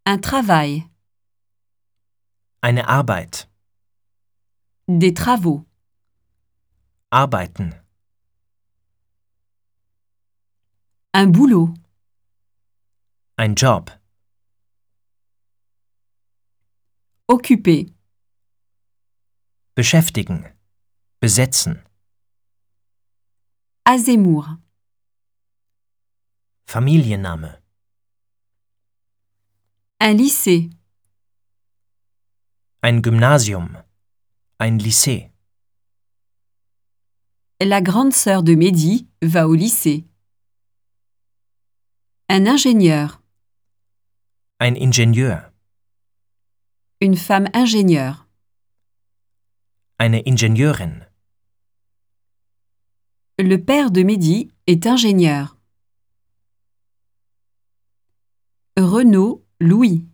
Un travail. Eine Arbeit. Des travaux. Arbeiten. Un boulot. Ein Job. Occuper. Beschäftigen. Besetzen. À Zemmour. Familienname. Un lycée. Ein Gymnasium. Ein Lycée. La grande sœur de Mehdi va au lycée. Un ingénieur. Ein Ingenieur. Une femme ingénieure. Eine Ingenieurin. Le père de Mehdi est ingénieur. Renaud Louis.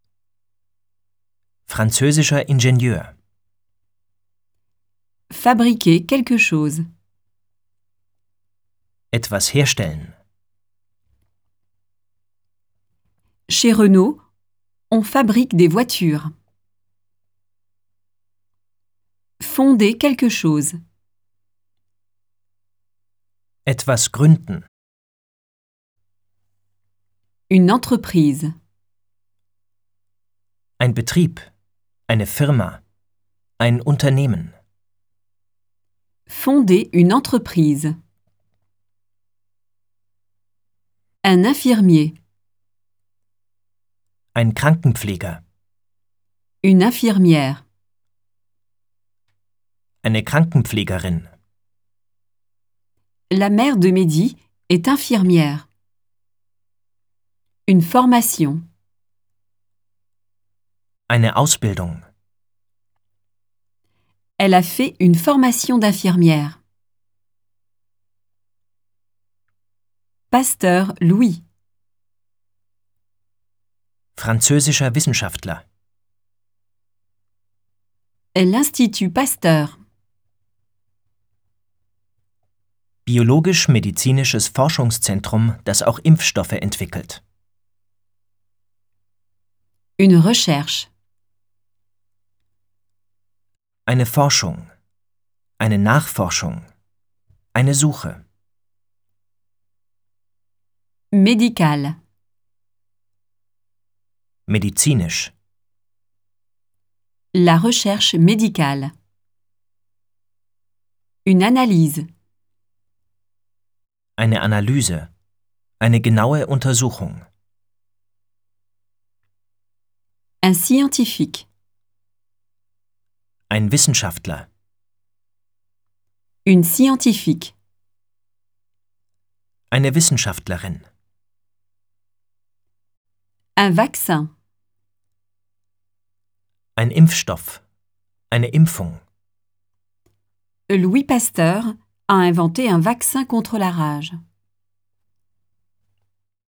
Französischer Ingenieur. Fabriquer quelque chose. Etwas herstellen. Chez Renault, on fabrique des voitures. Fonder quelque chose. Etwas gründen. Une entreprise. Ein Betrieb. Eine Firma. Ein Unternehmen. Fonder une entreprise. Un infirmier. Ein Krankenpfleger. Une infirmière. Eine Krankenpflegerin. La mère de Mehdi est infirmière. Une formation. Eine Ausbildung. Elle a fait une formation d'infirmière. Pasteur Louis. Französischer Wissenschaftler. L'Institut Pasteur. Biologisch-medizinisches Forschungszentrum, das auch Impfstoffe entwickelt. Une recherche. Eine Forschung. Eine Nachforschung. Eine Suche. Médical. Medizinisch. La recherche médicale. Une analyse. Eine Analyse. Eine genaue Untersuchung. Un scientifique. Ein Wissenschaftler. Une scientifique. Eine Wissenschaftlerin. Un vaccin. Ein Impfstoff. Eine Impfung. Louis Pasteur a inventé un vaccin contre la rage.